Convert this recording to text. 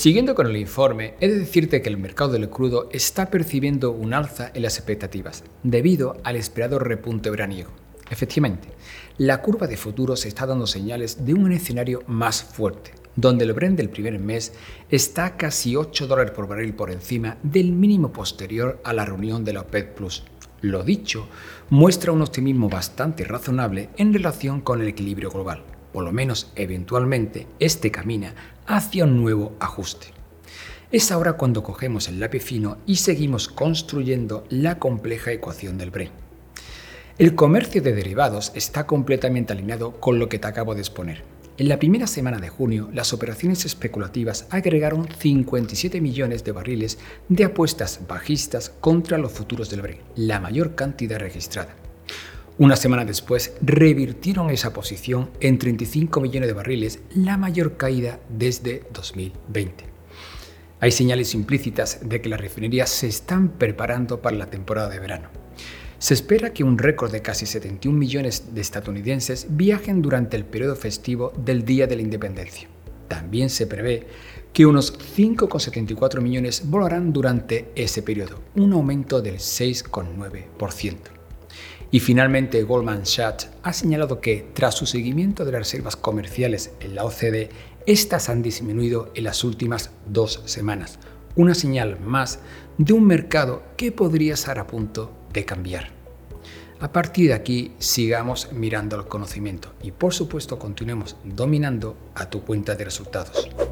Siguiendo con el informe, he de decirte que el mercado del crudo está percibiendo un alza en las expectativas, debido al esperado repunte veraniego. Efectivamente, la curva de futuros está dando señales de un escenario más fuerte, donde el Brent del primer mes está casi $8 por barril por encima del mínimo posterior a la reunión de la OPEC+. Lo dicho, muestra un optimismo bastante razonable en relación con el equilibrio global. Por lo menos, eventualmente, este camina hacia un nuevo ajuste. Es ahora cuando cogemos el lápiz fino y seguimos construyendo la compleja ecuación del Brent. El comercio de derivados está completamente alineado con lo que te acabo de exponer. En la primera semana de junio, las operaciones especulativas agregaron 57 millones de barriles de apuestas bajistas contra los futuros del Brent, la mayor cantidad registrada. Una semana después, revirtieron esa posición en 35 millones de barriles, la mayor caída desde 2020. Hay señales implícitas de que las refinerías se están preparando para la temporada de verano. Se espera que un récord de casi 71 millones de estadounidenses viajen durante el periodo festivo del Día de la Independencia. También se prevé que unos 5,74 millones volarán durante ese periodo, un aumento del 6,9%. Y finalmente Goldman Sachs ha señalado que, tras su seguimiento de las reservas comerciales en la OCDE, estas han disminuido en las últimas 2 semanas, una señal más de un mercado que podría estar a punto de cambiar. A partir de aquí, sigamos mirando al conocimiento y, por supuesto, continuemos dominando a tu cuenta de resultados.